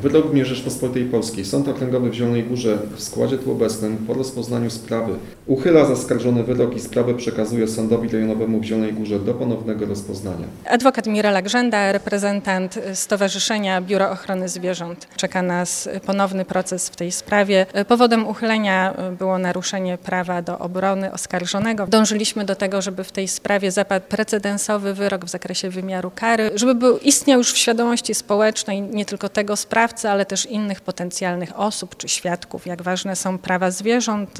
Wyrok w imieniu Rzeczpospolitej Polskiej. Sąd Okręgowy w Zielonej Górze w składzie tu obecnym po rozpoznaniu sprawy uchyla zaskarżony wyrok i sprawę przekazuje Sądowi Rejonowemu w Zielonej Górze do ponownego rozpoznania. Adwokat Mirela Grzęda, reprezentant Stowarzyszenia Biuro Ochrony Zwierząt. Czeka nas ponowny proces w tej sprawie. Powodem uchylenia było naruszenie prawa do obrony oskarżonego. Dążyliśmy do tego, żeby w tej sprawie zapadł precedensowy wyrok w zakresie wymiaru kary, żeby istniał już w świadomości społecznej nie tylko tego sprawcy, ale też innych potencjalnych osób czy świadków, jak ważne są prawa zwierząt